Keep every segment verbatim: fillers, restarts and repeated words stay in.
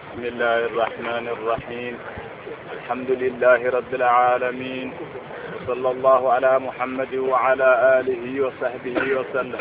بسم الله الرحمن الرحيم. الحمد لله رب العالمين، وصلى الله على محمد وعلى آله وصحبه وسلم.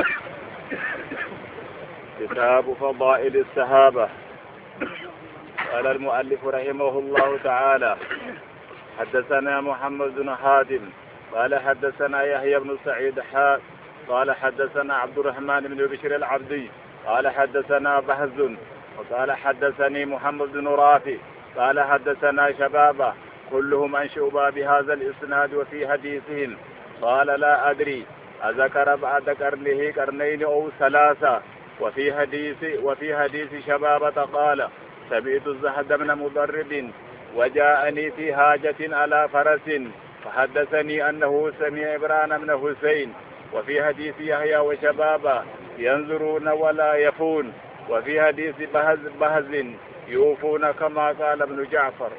كتاب فضائل الصحابة. قال المؤلف رحمه الله تعالى: حدثنا محمد بن حاتم قال حدثنا يحيى بن سعيد حاء قال حدثنا عبد الرحمن بن بشر العبدي قال حدثنا بهز وقال حدثني محمد بن رافع قال حدثنا شبابه كلهم عن شعبة بهذا الإسناد وفي حديثهم قال: لا أدري أذكر بعد قرنه قرنين أو ثلاثة. وفي حديث وفي حديث شبابة قال: سمعت الزهد بن مضرب وجاءني في حاجة على فرس فحدثني أنه سمع عمران بن حسين. وفي حديث يحيى وشبابة ينظرون ولا يفون. وفي حديث بهز, بهز يوفون كما قال ابن جعفر.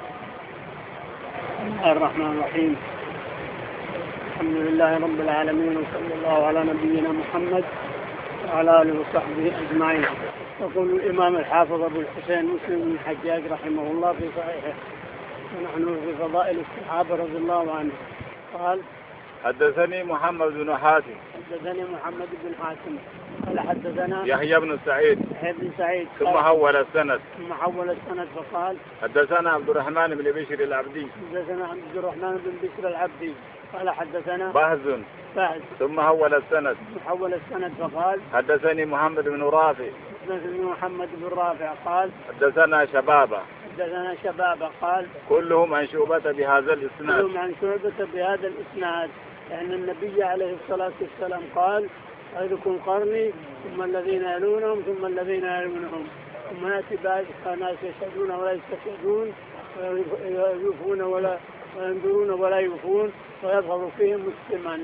بسم الله الرحمن الرحيم. الحمد لله رب العالمين، وصلى الله على نبينا محمد وعلى آله وصحبه أجمعين. يقول الإمام الحافظ أبو الحسين مسلم بن الحجاج رحمه الله في صحيحه: ونحن في فضائل الصحابة رضي الله عنهم. قال: حدثني محمد بن حاتم حدثني محمد بن حاتم قال حدثنا يحيى بن سعيد يحيى بن سعيد ثم حول السند ثم حول السند فقال: حدثنا عبد الرحمن بن بشر العبدي حدثنا عبد الرحمن بن بشر العبدي قال حدثنا بهز بهز ثم حول السند ثم حول السند فقال: حدثني محمد بن رافع حدثني محمد بن رافع قال: حدثنا شبابه حدثنا شبابه قال: كلهم عن شعبة بهذا الإسناد. كلهم عن شعبة بهذا الإسناد، لأن النبي عليه الصلاة والسلام قال: خيركم قرني ثم الذين يلونهم ثم الذين يلونهم ثم يأتي بعد ناس يشهدون ولا يستشهدون ويوفون ولا وينذرون ولا يوفون ويظهر فيهم مسلما.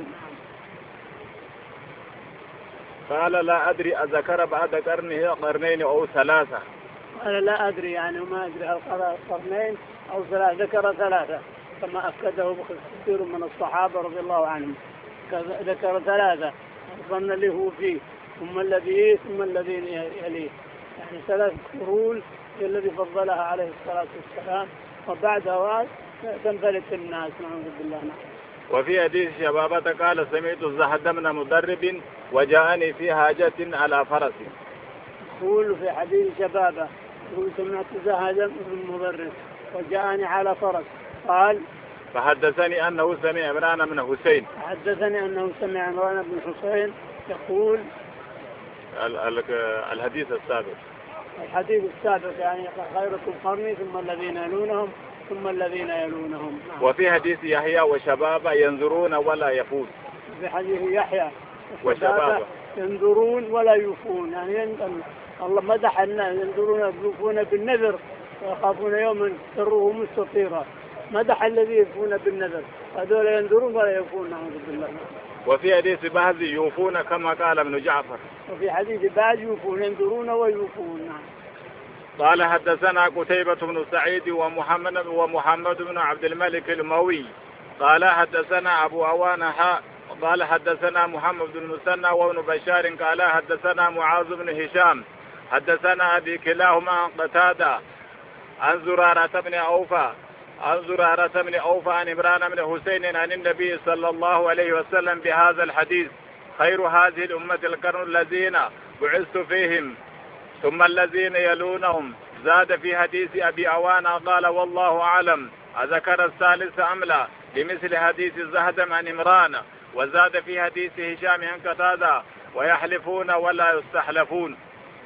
قال: لا أدري أذكر بعد قرنه قرنين أو ثلاثة. قال: لا أدري، يعني ما أدري هل قرنين أو ثلاثة، ذكر ثلاثة كما أكده كثير من الصحابة رضي الله عنهم، ذكر ثلاثة القرن اللي هو فيه ثم الذي ثم الذين يليه، يعني ثلاث قرون الذي فضلها عليه الصلاة والسلام، وبعدها تنفلت الناس نعوذ بالله. وفي حديث شبابة قال: سمعت الزهد بن مضرب وجاءني في حاجة على فرس. يقول في حديث شبابة: يقول سمعت الزهد بن مضرب وجاءني على فرس. قال: فحدثني أنه سمع عمران بن حسين. حدثني أنه سمع عمران بن حسين يقول الحديث السابق الحديث السابق يعني: خيركم قرني ثم الذين يلونهم ثم الذين يلونهم. وفي حديث يحيى وشبابة ينظرون ولا يفون. في حديث يحيى وشبابة ينظرون ولا يوفون، يعني الله مدح الناس ينظرون يوفون بالنذر ويخافون يوما سره مستطيرا. مدح الذي يوفون بالنذر، هذول ينظرون ولا يوفون نعوذ بالله. وفي حديث بهز يوفون كما قال ابن جعفر. وفي حديث بهز يوفون ينظرون ويوفون. نعم. قال: حدثنا قتيبة بن سعيد ومحمد ومحمد بن عبد الملك الموي قال حدثنا أبو عوانة حاء قال حدثنا محمد بن المثنى وابن بشار قال حدثنا معاذ بن هشام حدثنا أبي كلاهما عن قتادة عن زرارة بن أوفى عن زرارة بن أوفى عن عمران بن حسين عن النبي صلى الله عليه وسلم بهذا الحديث: خير هذه الأمة القرن الذين بعثت فيهم ثم الذين يلونهم. زاد في حديث أبي عوانة قال: والله أعلم أذكر الثالث أم لا، لمثل حديث الزهد عن عمران. وزاد في حديث هشام عن قتادة: ويحلفون ولا يستحلفون.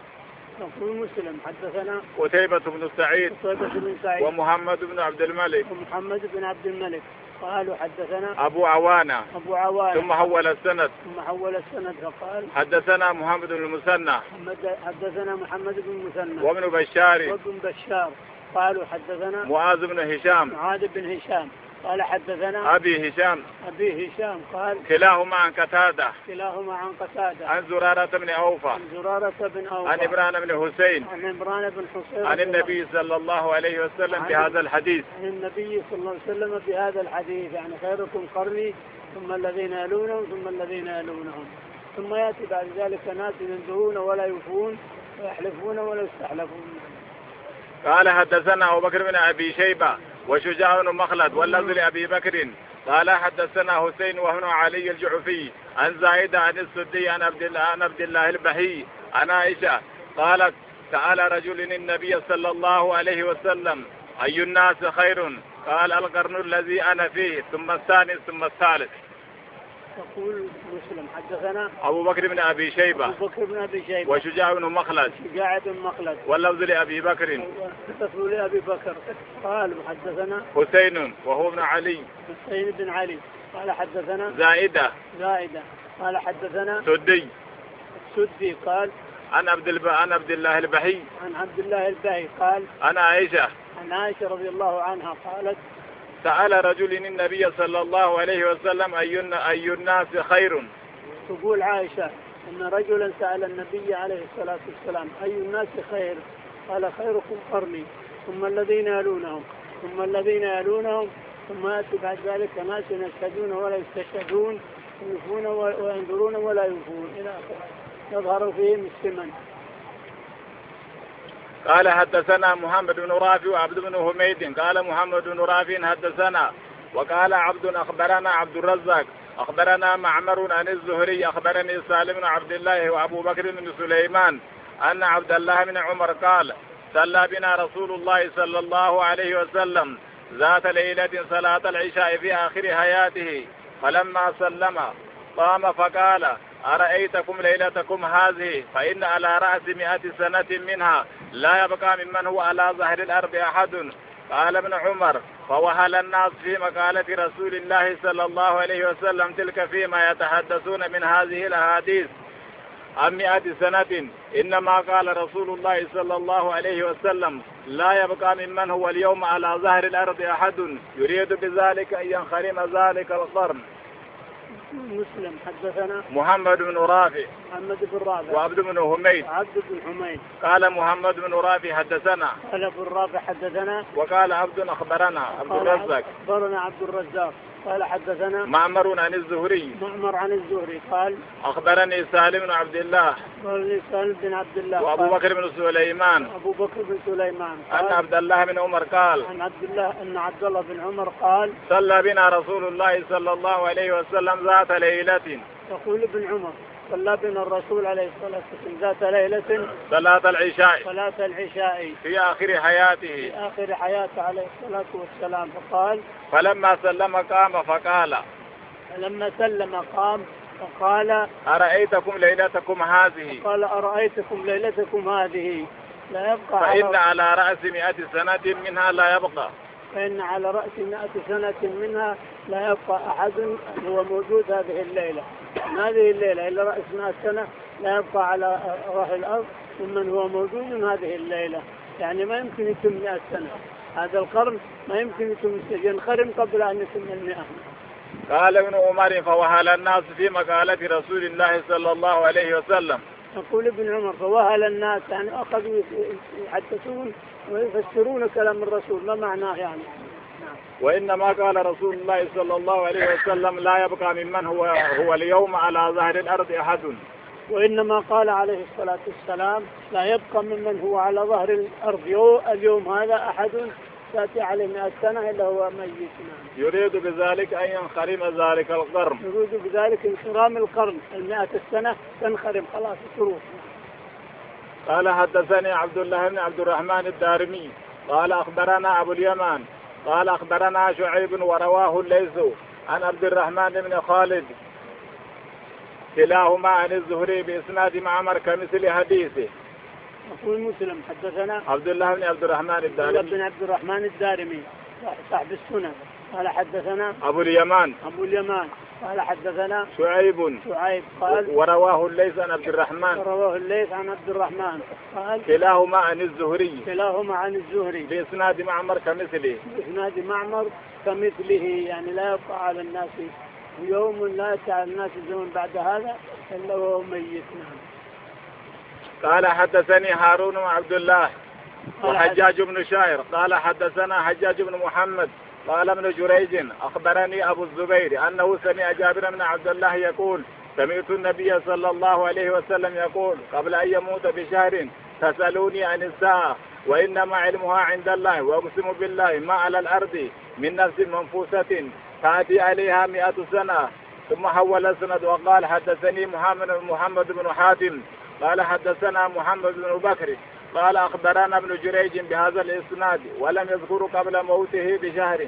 يقول مسلم: حدثنا قتيبة بن سعيد, بن سعيد ومحمد بن عبد الملك ومحمد بن عبد الملك قالوا حدثنا أبو عوانة أبو عوانة ثم حول السند ثم حول السند فقال: حدثنا محمد بن المثنى حدثنا محمد بن المثنى وابن بشار وابن بشار قالوا حدثنا معاذ بن هشام معاذ بن هشام قال حدثنا أبي هشام أبي هشام قال: كلاهما عن قتادة كلاهما عن قتادة عن زرارة بن أوفى عن زرارة بن أوفى عن عمران بن حسين عن عمران بن حسين عن النبي صلى الله عليه وسلم بهذا الحديث. عن النبي صلى الله عليه وسلم بهذا الحديث، يعني: خيركم قرني ثم الذين يلونهم ثم الذين يلونهم ثم يأتي بعد ذلك ناس ينذرون ولا يوفون ويحلفون ولا يستحلفون. قال حدثنا أبو بكر بن أبي شيبة وشجاع بن مخلد واللفظ لأبي بكر قال حدثنا حسين وهو علي الجعفي عن زايدة عن السدي عن عبد الله عن عبد الله البهي عن عائشة قالت سأل رجل النبي صلى الله عليه وسلم أي الناس خير؟ قال القرن الذي أنا فيه ثم الثاني ثم الثالث. يقول مسلم حدثنا أبو بكر بن أبي شيبة أبو بكر بن أبي شيبة وشجاع بن مخلد شجاع بن مخلد واللفظ لأبي بكر واللفظ لأبي بكر قال حدثنا حسين وهو ابن علي حسين بن علي قال حدثنا زائدة زائدة قال حدثنا سدي السدي قال عن عبد الب... عن عبد الله البهي عن عبد الله البهي قال عن عائشة عن عائشة رضي الله عنها قالت سأل رجل النبي صلى الله عليه وسلم أي أي الناس خير؟ تقول عائشة أن رجلا سأل النبي عليه الصلاة والسلام أي الناس خير؟ قال خيركم قرني ثم الذين يلونهم ثم الذين يلونهم ثم يأتي بعد ذلك ناس يشهدون ولا يستشهدون يوفون وينذرون ولا يوفون إلى آخره يظهر فيهم السمن. قال حدثنا محمد بن رافع وعبد بن حميد قال محمد بن رافع حدثنا وقال عبد أخبرنا عبد الرزاق أخبرنا معمر عن الزهري أخبرني سالم بن عبد الله وأبو بكر بن سليمان أن عبد الله بن عمر قال صلى بنا رسول الله صلى الله عليه وسلم ذات ليلة صلاة العشاء في آخر حياته فلما سلم قام فقال أرأيتكم ليلتكم هذه فإن على رأس مئة سنة منها لا يبقى ممن هو على ظهر الأرض أحد. قال ابن عمر فوهل الناس في مقالة رسول الله صلى الله عليه وسلم تلك فيما يتحدثون من هذه الأحاديث عن مئة سنة إنما قال رسول الله صلى الله عليه وسلم لا يبقى ممن هو اليوم على ظهر الأرض أحد يريد بذلك أن ينخرم ذلك القرن. مسلم حدثنا محمد بن رافع محمد بن رافع وعبد بن حميد عبد بن حميد قال محمد بن رافع حدثنا قال ابن رافع حدثنا وقال عبد أخبرنا عبد الرزاق أخبرنا عبد الرزاق قال حدثنا معمر عن الزهري معمر عن الزهري قال أخبرني سالم بن عبد الله أخبرني سالم بن عبد الله وأبو بكر بن سليمان أبو بكر بن سليمان أن عبد الله بن عمر قال عن عبد الله أن عبد الله بن عمر قال صلى بنا رسول الله صلى الله عليه وسلم ذات ليلة. يقول ابن عمر صلى بنا الرسول عليه الصلاة والسلام ذات ليلة صلاة العشاء صلاة العشاء في آخر حياته في آخر حياته عليه الصلاة والسلام فقال فلما سلم قام فقال لما سلم قام فقال أرأيتكم ليلتكم هذه قال أرأيتكم ليلتكم هذه لا يبقى فإن على رأس مئة سنة منها لا يبقى فإن على رأس مئة سنة منها لا يبقى أحد هو موجود هذه الليلة هذه الليلة إلا رأس مئة سنة لا يبقى على وجه الأرض ممن هو موجود هذه الليلة يعني ما يمكن يتم مئة سنة هذا القرن ما يمكن يتم ينخرم قبل أن يتم المئة. قال ابن عمر فوهل الناس في مقالة رسول الله صلى الله عليه وسلم. يقول ابن عمر فوهل الناس يعني أخذوا يحدثون ويفسرون كلام الرسول ما معناه يعني. وإنما قال رسول الله صلى الله عليه وسلم لا يبقى ممن هو هو اليوم على ظهر الأرض أحد. وإنما قال عليه الصلاة والسلام لا يبقى ممن هو على ظهر الأرض اليوم هذا أحد تأتي عليه مئة سنة إلا هو ميت. يريد بذلك أن ينخرم ذلك القرن. يريد بذلك انخرام القرن المئة السنة تنخرم خلاص تروح. قال حدثني عبد الله بن عبد الرحمن الدارمي قال أخبرنا أبو اليمان قال أخبرنا شعيب ورواه الليث عن عبد الرحمن بن خالد كلاهما عن الزهري بإسناد معمر كمثل حديثه. يقول مسلم حدثنا عبد الله بن عبد الرحمن الدارمي بن عبد الرحمن الدارمي صاحب السنن قال حدثنا أبو اليمان أبو اليمان قال حدثنا شعيب شعيب قال ورواه الليث عن عبد الرحمن ورواه الليث عن عبد الرحمن قال كلاهما عن الزهري كلاهما عن الزهري بإسناد معمر كمثله بإسناد معمر كمثله يعني لا يبقى على الناس يوم لا يأتي على الناس الزمن بعد هذا إلا وهو ميت. قال حدثني هارون وعبد الله وحجاج بن شاعر قال حدثنا حجاج بن محمد قال ابن جريج أخبرني أبو الزبير أنه سمع جابر بن عبد الله يقول سمعت النبي صلى الله عليه وسلم يقول قبل أن يموت بشهر تسألوني عن الساعة وإنما علمها عند الله وأقسم بالله ما على الأرض من نفس منفوسة تأتي عليها مئة سنة. ثم حول السند وقال حدثني محمد محمد بن حاتم قال حدثنا محمد بن بكر قال أخبرنا ابن جريج بهذا الإسناد ولم يذكر قبل موته بشهر.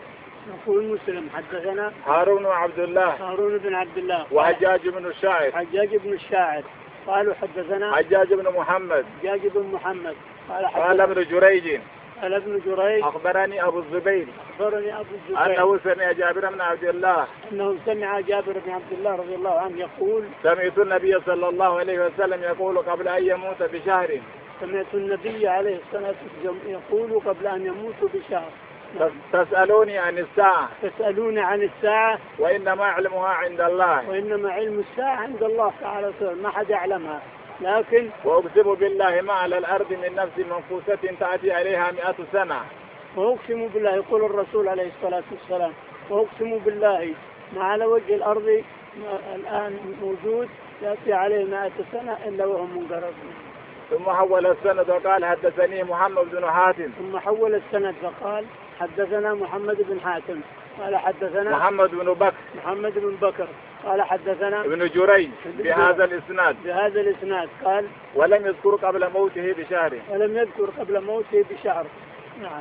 يقول مسلم حدثنا هارون وعبد الله هارون بن عبد الله وحجاج بن الشاعر حجاج بن الشاعر قالوا حدثنا حجاج بن محمد حجاج بن محمد قال قال ابن جريج قال ابن جريج أخبرني أبو الزبير أخبرني أبو الزبير أنه سمع جابر بن عبد الله أنه سمع جابر بن عبد الله رضي الله عنه يقول سمعت النبي صلى الله عليه وسلم يقول قبل أن يموت بشهر. سمعت النبي عليه الصلاة والسلام يقول قبل أن يموت بشهر. تسألوني عن الساعة تسألون عن الساعة وإنما علمها عند الله وإنما علم الساعة عند الله تعالى ما حد يعلمها. لكن وأقسم بالله ما على الأرض من نفس منفوسة تأتي عليها مئة سنة. وأقسم بالله يقول الرسول عليه الصلاة والسلام وأقسم بالله ما على وجه الأرض الآن موجود يأتي عليه مئة سنة إلا وهم منقرضون. ثم حول السند وقال حدثني محمد بن حاتم ثم حول السند فقال حدثنا محمد بن حاتم قال حدثنا محمد بن بكر محمد بن بكر قال حدثنا ابن جريج بهذا الإسناد بهذا الإسناد قال ولم يذكر قبل موته بشهر ولم يذكر قبل موته بشهر. نعم.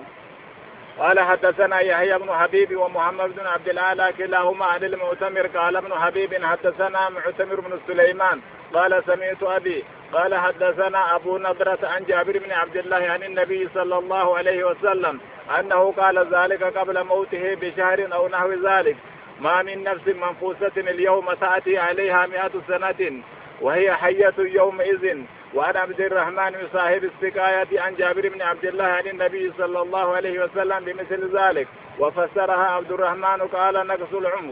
قال حدثنا يحيى بن حبيب ومحمد بن عبد الأعلى كلاهما عن المعتمر قال ابن حبيب حدثنا معتمر بن سليمان قال سمعت أبي قال حدثنا أبو نضرة عن جابر بن عبد الله عن النبي صلى الله عليه وسلم أنه قال ذلك قبل موته بشهر أو نحو ذلك ما من نفس منفوسة اليوم تأتي عليها مئة سنة وهي حية يومئذ. وعن عبد الرحمن صاحب السقاية عن جابر بن عبد الله عن النبي صلى الله عليه وسلم بمثل ذلك وفسرها عبد الرحمن قال نقص العمر.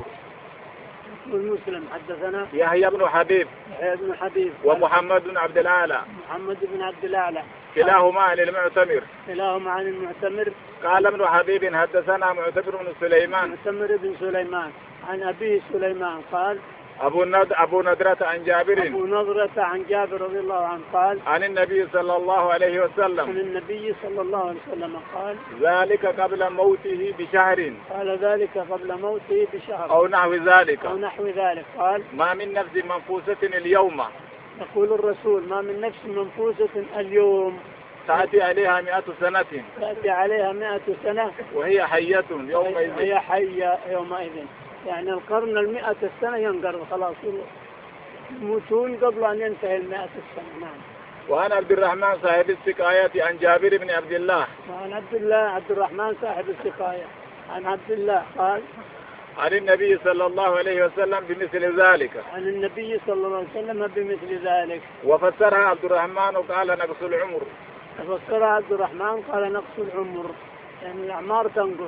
المسلم حدثنا يحيى بن حبيب يحيى بن حبيب ومحمد بن عبد الأعلى محمد بن عبد الأعلى كلاهما عن المعتمر كلاهما عن المعتمر قال ابن حبيب حدثنا معتمر بن سليمان معتمر بن سليمان عن أبي سليمان قال أبو ند أبو نضرة عن جابر أبو نضرة عن جابر رضي الله عنه قال عن النبي صلى الله عليه وسلم عن النبي صلى الله عليه وسلم قال ذلك قبل موته بشهر قال ذلك قبل موته بشهر أو نحو ذلك أو نحو ذلك قال ما من نفس منفوسة اليوم يقول الرسول ما من نفس منفوسة اليوم تأتي عليها مئة سنة تأتي عليها مئة سنة وهي حية يومئذ هي حية يومئذ يعني القرن المئة السنة ينقرض خلاص يموتون قبل أن ينتهي المئة السنة. نعم. وعن عبد الرحمن صاحب السقاية عن جابر بن عبد الله وعن عبد الله عبد الرحمن صاحب السقاية عن عبد الله قال عن النبي صلى الله عليه وسلم بمثل ذلك عن النبي صلى الله عليه وسلم بمثل ذلك وفسرها عبد الرحمن وقال نقص العمر. فسرها عبد الرحمن قال نقص العمر يعني الأعمار تنقص.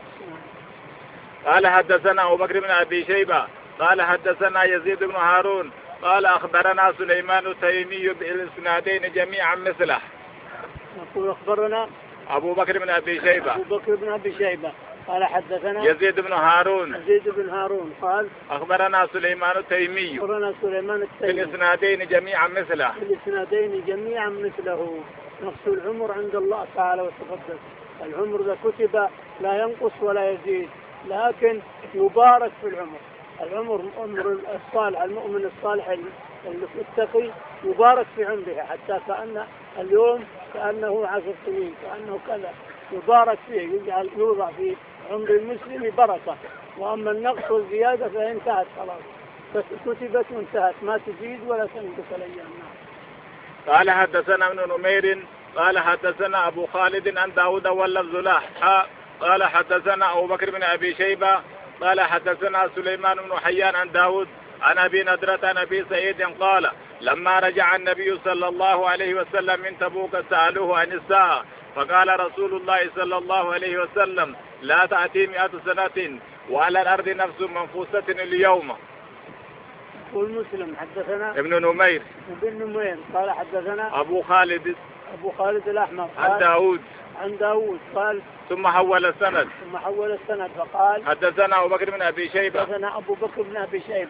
قال حدثنا أبو بكر بن أبي شيبة قال حدثنا يزيد بن هارون قال أخبرنا سليمان التيمي بالإسنادين جميعا مثله. يقول أخبرنا أبو بكر بن أبي شيبة أبو بكر بن أبي شيبة قال حدثنا يزيد بن هارون يزيد بن هارون قال أخبرنا سليمان التيمي أخبرنا سليمان التيمي بالإسنادين جميعا مثله بالإسنادين جميعا مثله. نقص العمر عند الله تعالى وتقدس. العمر إذا كتب لا ينقص ولا يزيد لكن يبارك في العمر. العمر عمر الصالح المؤمن الصالح التقي يبارك في عمره حتى كأن اليوم كأنه عشر سنين كأنه كذا يبارك فيه يجعل يوضع في عمر المسلم بركة. وأما النقص والزيادة فانتهت خلاص كتبت وانتهت ما تزيد ولا تنقص الأيام. قال حدثنا ابن نمير قال حدثنا أبو خالد عن داود واللفظ له قال حدثنا أبو بكر بن أبي شيبة قال حدثنا سليمان بن حيان عن داود عن أبي نضرة عن أبي سعيد قال لما رجع النبي صلى الله عليه وسلم من تبوك سألوه عن الساعة فقال رسول الله صلى الله عليه وسلم لا تأتي مئة سنة وعلى الأرض نفس منفوسة اليوم. يقول مسلم حدثنا ابن نمير ابن نمير قال حدثنا أبو خالد أبو خالد الأحمر عن داود عن داود قال ثم حول السند ثم حول السند فقال حدثنا أبو بكر بن أبي شيبة حدثنا أبو بكر بن أبي شيبة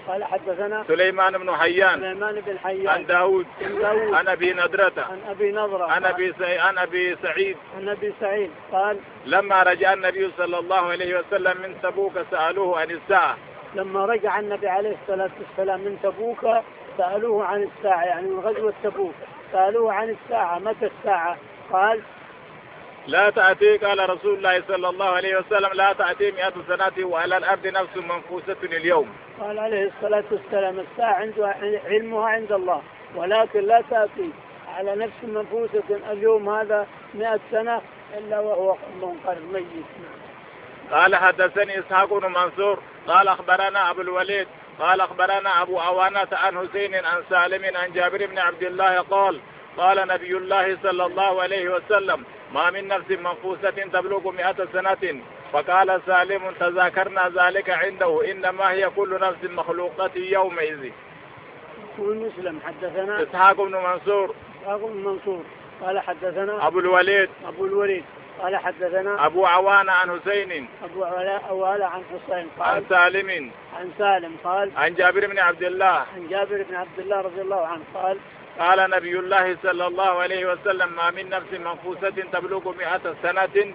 قال حدثنا سليمان بن حيان سليمان بن حيان عن داود عن أبي نضرة عن أبي نضرة عن أبي عن أبي سعيد عن أبي سعيد قال لما رجع النبي صلى الله عليه وسلم من تبوك سألوه عن الساعة. لما رجع النبي عليه الصلاة والسلام من تبوك سألوه عن الساعة، يعني من غزوة تبوك سألوه عن الساعة، متى الساعة؟ قال لا تأتي، قال رسول الله صلى الله عليه وسلم لا تأتي مئة سنة وعلى الأرض نفس منفوسة اليوم. قال عليه الصلاة والسلام الساعة عنده علمها عند الله، ولكن لا تأتي على نفس منفوسة اليوم هذا مئة سنة إلا وهو منقرض ميت. قال حدثني إسحاق بن منصور قال أخبرنا أبو الوليد قال أخبرنا أبو عوانة عن حسين عن سالم عن جابر بن عبد الله قال قال نبي الله صلى الله عليه وسلم ما من نفس منفوسة تبلغ مئة سنة. فقال سالم تذاكرنا ذلك عنده إنما هي كل نفس مخلوقة يومئذ. يقول مسلم حدثنا إسحاق بن منصور إسحاق بن منصور قال حدثنا أبو الوليد أبو الوليد قال حدثنا أبو عوانة عن حسين أبو عوانة عن حسين قال عن سالم عن سالم قال عن جابر بن عبد الله عن جابر بن عبد الله رضي الله عنه قال قال نبي الله صلى الله عليه وسلم ما من نفس منفوسة تبلغ مئة سنة.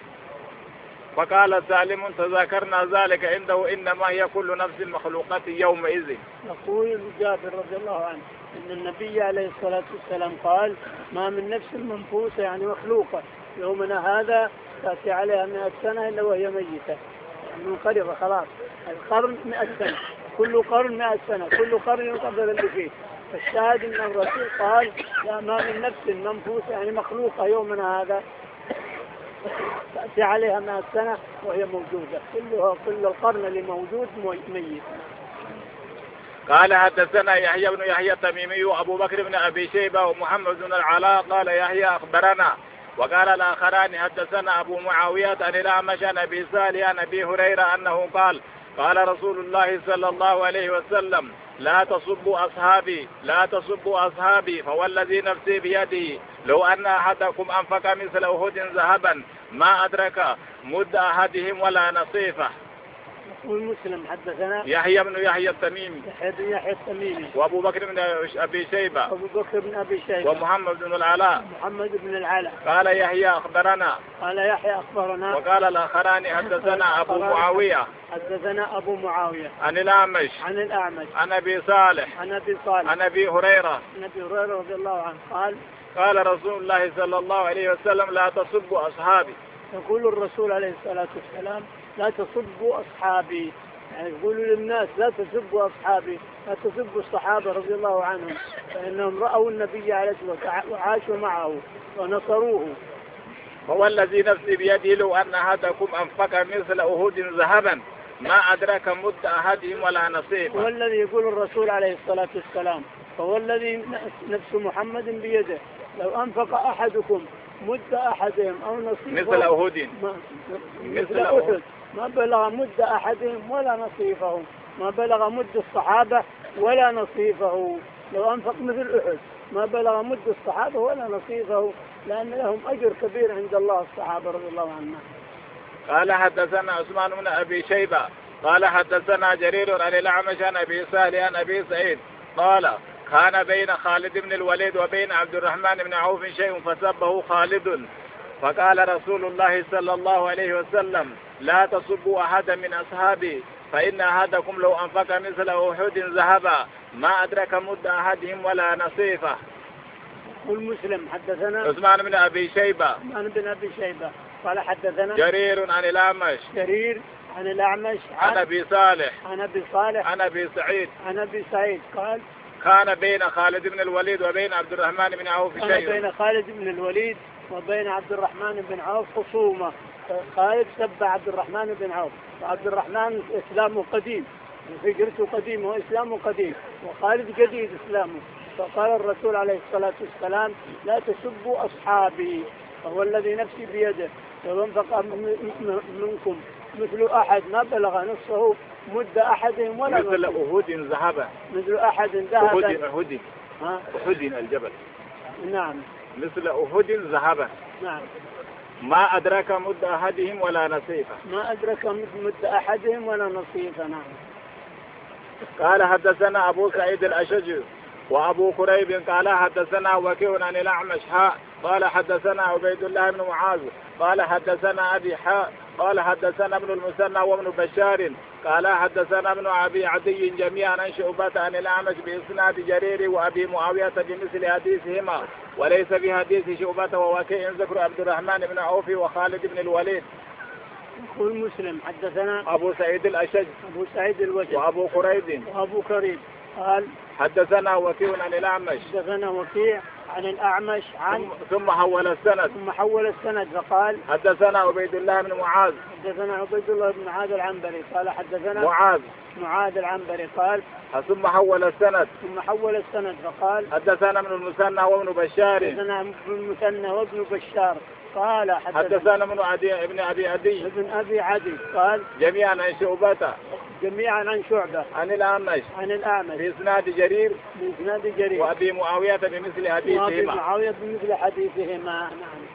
فقال سالم تذاكرنا ذلك عنده إنما هي كل نفس مخلوقة يومئذ. يقول جابر رضي الله عنه إن النبي عليه الصلاة والسلام قال ما من نفس منفوسة يعني مخلوقة يومنا هذا تأتي عليها مئة سنة إلا وهي ميتة، يعني منقرضة خلاص. القرن مئة سنة، كل قرن مئة سنة، كل قرن ينقبل اللي فيه. فالشاهد أن الرسول قال لا ما من نفس منفوسة يعني مخلوقة يومنا هذا تأتي عليها مئة سنة وهي موجودة، كلها كل القرن اللي موجود ميت. قال حدثنا يحيى بن يحيى التميمي وأبو بكر بن أبي شيبة ومحمد بن العلاء قال يحيى أخبرنا. وقال الآخران حدثنا أبو معاوية عن الأعمش عن أبي صالح عن أبي هريرة أنه قال قال رسول الله صلى الله عليه وسلم لا تصبوا أصحابي لا تصبوا أصحابي فوالذي نفسي بيده لو أن أحدكم أنفق مثل أحد ذهبا ما أدرك مد أحدهم ولا نصيفه. يقول مسلم حدثنا يحيى بن يحيى التميمي يحيى بن يحيى التميمي وأبو بكر بن أبي شيبة أبو بكر بن أبي شيبة ومحمد بن العلاء محمد بن العلاء قال يحيى أخبرنا. قال يحيى أخبرنا. وقال الآخران حدثنا أبو معاوية حدثنا أبو معاوية عن الأعمش عن الأعمش عن أبي صالح عن أبي صالح عن أبي هريرة عن أبي هريرة رضي الله عنه قال قال رسول الله صلى الله عليه وسلم لا تصبوا أصحابي. يقول الرسول عليه الصلاة والسلام لا تصبوا أصحابي، يعني يقولوا للناس لا تسبوا أصحابي، لا تسبوا الصحابة رضي الله عنهم، فإنهم رأوا النبي عليه الصلاة والسلام وعاشوا معه ونصروه. هو الذي نفسي بيده لو أن أحدكم أنفق مثل أحد ذهبا ما أدرك مد أحدهم ولا نصيبه. هو الذي يقول الرسول عليه الصلاة والسلام فهو الذي نفس محمد بيده لو أنفق أحدكم مد أحدهم أو نصيبه مثل أحد مثل أحد ما بلغ مد أحدهم ولا نصيفه، ما بلغ مد الصحابة ولا نصيفه. لو أنفق مثل أحد ما بلغ مد الصحابة ولا نصيفه، لأن لهم أجر كبير عند الله الصحابة رضي الله عنهم. قال حدثنا عثمان بن أبي شيبة قال حدثنا جرير عن الأعمش عن أبي صالح عن أبي سعيد قال كان بين خالد بن الوليد وبين عبد الرحمن بن عوف شيء فسبه خالد. فقال رسول الله صلى الله عليه وسلم لا تصبوا أحدا من أصحابي فإن أحدكم لو أنفق مثل أحد ذهبا ما أدرك مد أحدهم ولا نصيفه. والمسلم حدثنا عثمان بن أبي شيبة عثمان بن أبي شيبة قال حدثنا جرير عن الأعمش جرير عن الأعمش عن أبي صالح عن أبي صالح عن أبي سعيد عن أبي سعيد قال كان بين خالد بن الوليد وبين عبد الرحمن بن عوف شيء. كان بين خالد بن الوليد وبين عبد الرحمن بن عوف خصومة. خالد سب عبد الرحمن بن عوف، وعبد الرحمن إسلامه قديم وهجرته قديمة وإسلامه قديم، وخالد جديد إسلامه. فقال الرسول عليه الصلاة والسلام لا تسبوا أصحابي فهو الذي نفسي بيده لو انفق منكم مثل أحد ما بلغ نصفه مد أحدهم ولا مثل أحد ذهبا مثل أحد ذهبا أحد أحد أحد الجبل نعم مثل أحد ذهبا نعم ما أدرك مد أحدهم ولا نصيفه ما أدرك مد أحدهم ولا نصيفه. نعم. قال حدثنا أبو سعيد الأشج وأبو كريب قال حدثنا وكيع عن الأعمش حاء قال حدثنا عبيد الله بن معاذ قال حدثنا أبي حاء قال حدثنا ابن المثنى وابن بشار قال حدثنا ابن أبي عدي جميعا عن شعبة عن الأعمش بإسناد جرير وأبي معاوية بمثل حديثهما وليس بحديث شعبة ووكيع ذكر عبد الرحمن بن عوف وخالد بن الوليد. يقول مسلم حدثنا أبو سعيد الأشج أبو سعيد الوجه وأبو كريب وأبو كريب قال حدثنا وكيع عن الأعمش حدثنا وكيع عن الأعمش عن ثم حول السند ثم حول السند فقال حدثنا عبيد الله بن معاذ حدثنا عبيد الله بن معاذ العنبري قال حدثنا معاذ معاذ العنبري قال ثم حول السند ثم حول السند فقال حدثنا ابن المثنى وابن بشار حدثنا ابن المثنى وابن بشار قال حدثنا ابن عدي ابن ابي عدي ابن ابي عدي قال جميعا عن شعبة جميعا عن شعبة عن الأعمش عن الأعمش بإسناد جرير بإسناد جرير وأبي معاوية بمثل حديثهما وأبي معاوية بمثل حديثهما. نعم.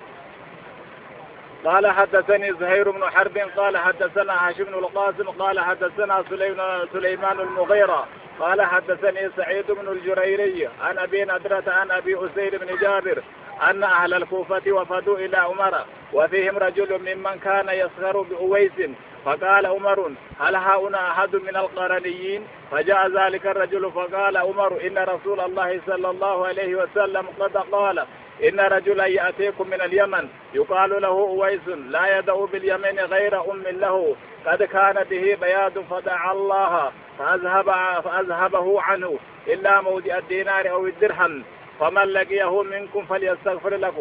قال حدثني زهير بن حرب قال حدثنا هاشم بن القاسم قال حدثنا سليمان المغيرة قال حدثني سعيد بن الجريري عن أبي نضرة عن أبي أسير بن جابر أن أهل الكوفة وفدوا إلى عمر وفيهم رجل ممن كان يسخر بأويس فقال عمر هل هؤلاء أحد من القرنيين؟ فجاء ذلك الرجل فقال عمر إن رسول الله صلى الله عليه وسلم قد قال إن رجلا يأتيكم من اليمن يقال له أويس لا يدعو باليمن غير أم له قد كان به بياض فدعا الله فأذهب فأذهبه عنه إلا موضع الدينار أو الدرهم فمن لقيه منكم فليستغفر لكم.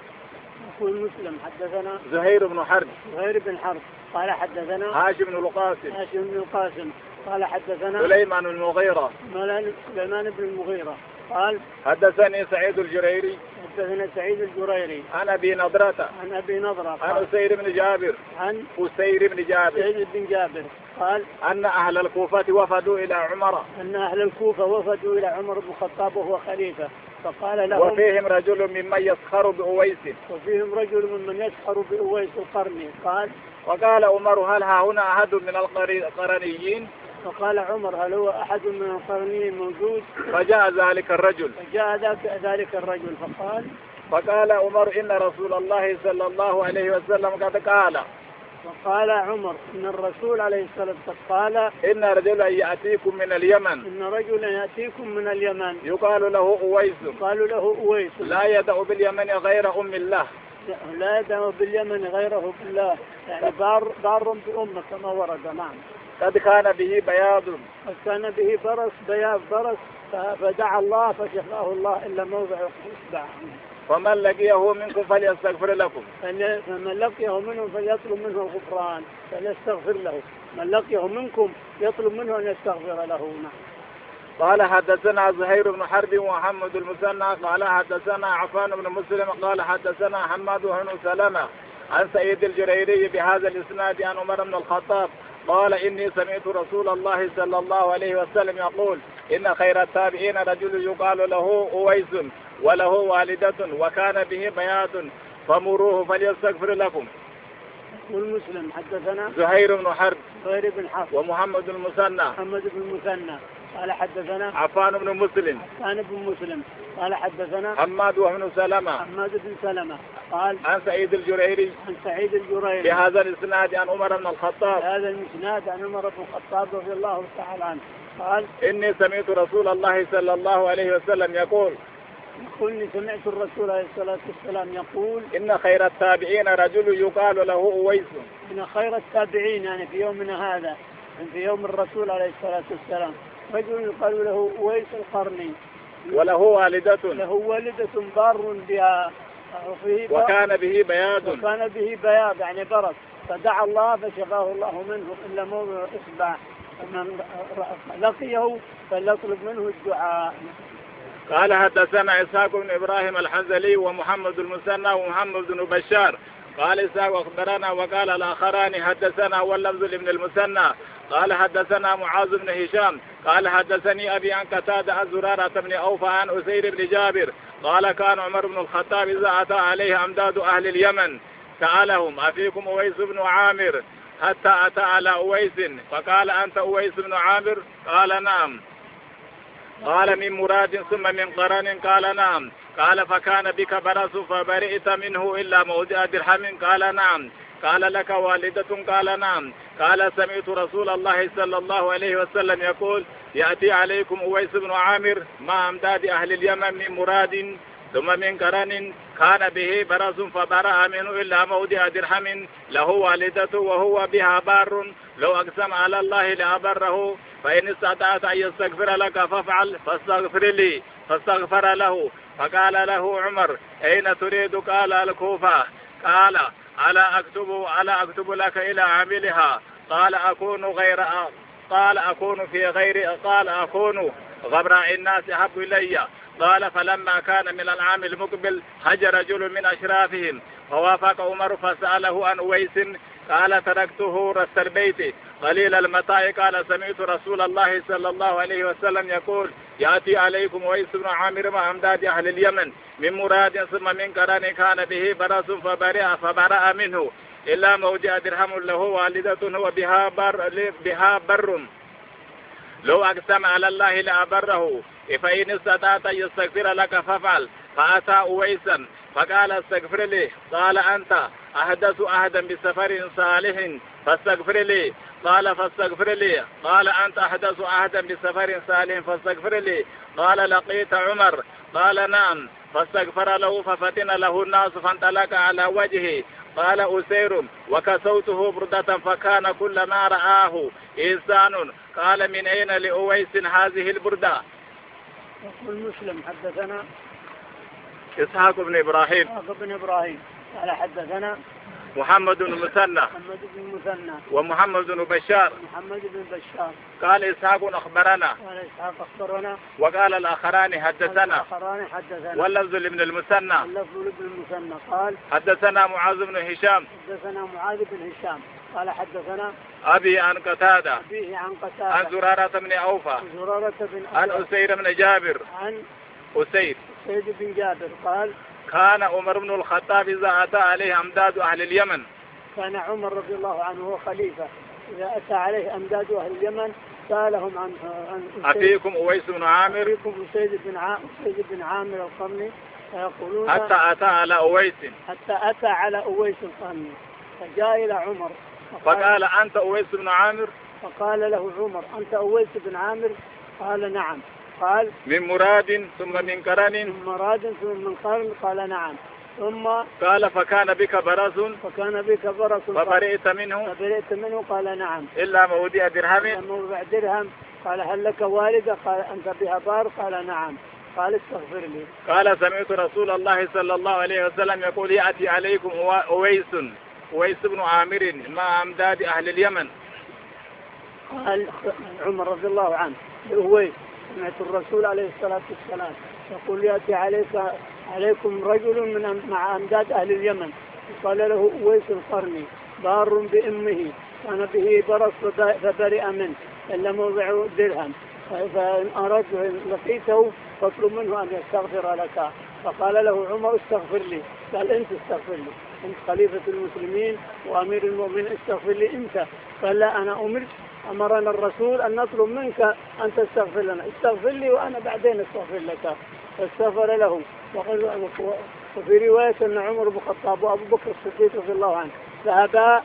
يقول مسلم حدثنا زهير بن حرب زهير بن حرب قال حدثنا هاشم بن القاسم هاشم بن القاسم قال حدثنا سليمان بن المغيرة سليمان بن المغيرة قال حدثني سعيد الجريري حدثنا سعيد الجريري عن أبي نضرة عن أبي نضرة عن أسير بن جابر عن أسير بن جابر سعيد بن جابر قال أن أهل الكوفة وفدوا إلى عمر أن أهل الكوفة وفدوا إلى عمر بن الخطاب وهو خليفة فقال لهم وفيهم رجل ممن يسخر بأويس وفيهم رجل ممن يسخر بأويس القرني قال وقال عمر هل ها هنا أحد من القرنيين؟ فقال عمر هل هو أحد من القرنيين موجود؟ فجاء ذلك الرجل فجاء ذلك الرجل فقال فقال عمر إن رسول الله صلى الله عليه وسلم قد قال وقال عمر إن الرسول عليه الصلاة والسلام قال إن رجلا يأتيكم من اليمن إن رجلا يأتيكم من اليمن يقال له أويس قالوا له أويس لا يدع باليمن غير أم الله لا يدع باليمن غيره بالله يعني بار بار بأمه كما ورد. نعم. قد كان به بياض قد كان به برص بياض برص فدعا الله فشفاه الله إلا موضع إصبع فمن لقيه منكم فليستغفر لكم فمن لقيه منهم فليطلب منه الغفران فليستغفر له من لقيه منكم يطلب منه أن يستغفر له. نعم. قال حدثنا زهير بن حرب ومحمد المثنى قال حدثنا عفان بن مسلم قال حدثنا حماد بن سلمة عن سعيد الجريري بهذا الإسناد عن عمر بن الخطاب قال إني سمعت رسول الله صلى الله عليه وسلم يقول إن خير التابعين رجل يقال له أويس وله والدة وكان به بياض فمروه فليستغفر لكم. والمسلم حدثنا زهير بن حرب زهير بن حرب ومحمد المثنى محمد بن المثنى قال حدثنا عفان بن مسلم عفان بن مسلم قال حدثنا حماد بن سلمة حماد بن سلمة قال عن سعيد الجريري عن سعيد الجريري بهذا الاسناد عن عمر بن الخطاب هذا الاسناد عن عمر بن الخطاب رضي الله تعالى عنه قال إني سمعت رسول الله صلى الله عليه وسلم يقول يقول سمعت الرسول عليه الصلاة والسلام يقول إن خير التابعين رجل يقال له أويس إن خير التابعين يعني في يومنا هذا في يوم الرسول عليه الصلاة والسلام رجل يقال له أويس القرني وله والدة له والدة بار بها وكان به بياض وكان به بياض يعني برص فدعا الله فشفاه الله منه إلا موضع إصبع من لقيه فليطلب منه الدعاء. قال حدثنا إسحاق بن إبراهيم الحنظلي ومحمد المثنى ومحمد بن بشار قال إسحاق أخبرنا وقال الآخران حدثنا واللفظ لابن المثنى قال حدثنا معاذ بن هشام قال حدثني أبي عن قتادة عن زرارة بن أوفى عن أسير بن جابر قال كان عمر بن الخطاب إذا أتى عليه أمداد أهل اليمن سألهم أفيكم أويس بن عامر حتى أتى على أويس فقال أنت أويس بن عامر؟ قال نعم. قال من مراد ثم من قرن؟ قال نعم. قال فكان بك برص فبرئت منه إلا موضع درهم؟ قال نعم. قال لك والدة؟ قال نعم. قال سمعت رسول الله صلى الله عليه وسلم يقول يأتي عليكم أويس بن عامر مع أمداد أهل اليمن من مراد ثم من قرن كان به برص فبرأ منه إلا موضع درهم له والدته وهو بها بار لو أقسم على الله لأبره فإن استطعت أن يستغفر لك فافعل فاستغفر لي فاستغفر له. فقال له عمر أين تريد؟ قال الكوفة. قال ألا أكتب ألا أكتب لك إلى عاملها؟ قال أكون غير قال أكون في غير قال أكون غبراء الناس أحب إلي. قال فلما كان من العام المقبل هج رجل من أشرافهم فوافق عمر فسأله عن أويس قال تركته رث البيت قليل المتاع. قال سمعت رسول الله صلى الله عليه وسلم يقول يأتي عليكم أويس بن عامر مع أمداد أهل اليمن من مراد ثم من قرن كان به برص فبرأ فبرأ منه إلا موضع درهم له والدة وبها بر بها بر لو أقسم على الله لأبره فإن استطعت أن يستغفر لك فافعل. فأتى أويسا فقال استغفر لي. قال أنت أحدث عهدا بسفر صالح فاستغفر لي. قال فاستغفر لي. قال أنت أحدث عهدا بسفر صالح فاستغفر لي. قال لقيت عمر؟ قال نعم. فاستغفر له ففتن له الناس فانطلق على وجهه. قال أسير وكسوته بردة فكان كل ما رآه إنسان. قال من أين لأويس هذه البردة؟ يقول مسلم حدثنا إسحاق بن إبراهيم إسحاق بن إبراهيم قال حدثنا محمد بن مثنى محمد بن مثنى ومحمد بن بشار محمد بن بشار. قال إسحاق أخبرنا قال إسحاق أخبرنا وقال الآخران حدثنا الآخران حدثنا واللفظ لابن المثنى واللفظ لابن المثنى قال حدثنا معاذ بن هشام حدثنا معاذ بن هشام قال حدثنا أبي عن قتادة أبيه عن قتادة عن زرارة بن أوفى زرارة بن عن أسير بن جابر عن أسير سيد بن جابر قال كان عمر بن الخطاب إذا أتى عليه أمداد أهل اليمن كان عمر رضي الله عنه هو خليفة إذا أتى عليه أمداد أهل اليمن سألهم عن عن أفيكم أويس بن عامر أفيكم أسيد بن عامر أسيد بن عامر القرني فيقولون حتى أتى على أويس حتى أتى على أويس القرني فجاء إلى عمر فقال أنت أويس بن عامر؟ فقال له عمر أنت أويس بن عامر؟ قال نعم. قال من مراد ثم من قرن من مراد ثم من قرن؟ قال نعم. ثم قال فكان بك برص فكان بك برص فبرئت منه فبرئت منه؟ قال نعم. إلا موضع درهم إلا موضع درهم. قال هل لك والدة؟ قال أنت بها بار؟ قال نعم. قال استغفر لي. قال سمعت رسول الله صلى الله عليه وسلم يقول يأتي عليكم أويس أويس بن عامر مع أمداد أهل اليمن. قال عمر رضي الله عنه لأويس سمعت الرسول عليه الصلاة والسلام يقول يأتي عليك عليكم رجل من مع أمداد أهل اليمن. قال له أويس القرني بار بأمه كان به برص فبرئ منه إلا موضع درهم فإن أردت لقيته فاطلب منه أن يستغفر لك. فقال له عمر استغفر لي. قال أنت استغفر لي، أنت خليفة المسلمين وأمير المؤمنين، استغفر لي أنت. قال لا أنا أمرت أمرنا الرسول أن نطلب منك أن تستغفر لنا، استغفر لي وأنا بعدين استغفر لك. فاستغفر له. وفي رواية أن عمر بن الخطاب وأبو بكر الصديق رضي الله عنه ذهبا